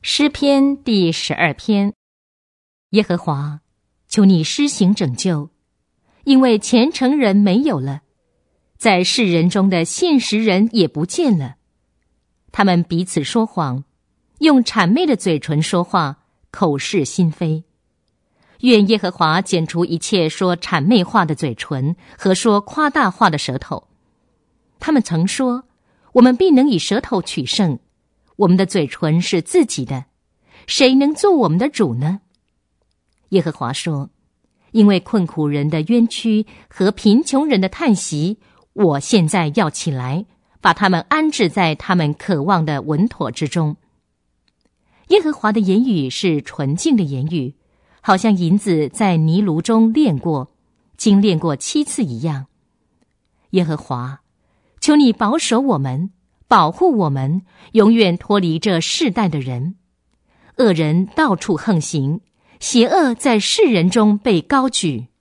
诗篇第12篇。耶和华，求你施行拯救，因为虔诚人没有了，在世人中的信实人也不见了。他们彼此说谎，用谄媚的嘴唇说话，口是心非。愿耶和华剪除一切说谄媚话的嘴唇和说夸大话的舌头。他们曾说，我们必能以舌头取胜，我们的嘴唇是自己的，谁能做我们的主呢？耶和华说，因为困苦人的冤屈和贫穷人的叹息，我现在要起来，把他们安置在他们渴望的稳妥之中。耶和华的言语是纯净的言语，好像银子在泥炉中炼过，精炼过7次一样。耶和华，求你保守我们，保护我们，永远脱离这世代的人。恶人到处横行，邪恶在世人中被高举。